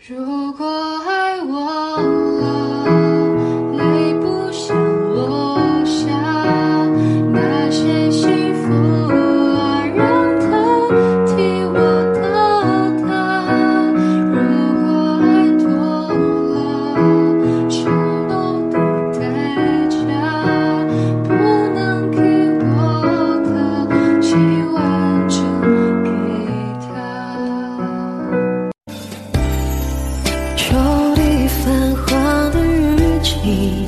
如果爱忘了，泪不想落下，那些幸福啊，让它替我到达。如果爱多了，承诺的代价，不能给我的，请完整给他。抽离泛黄的日记，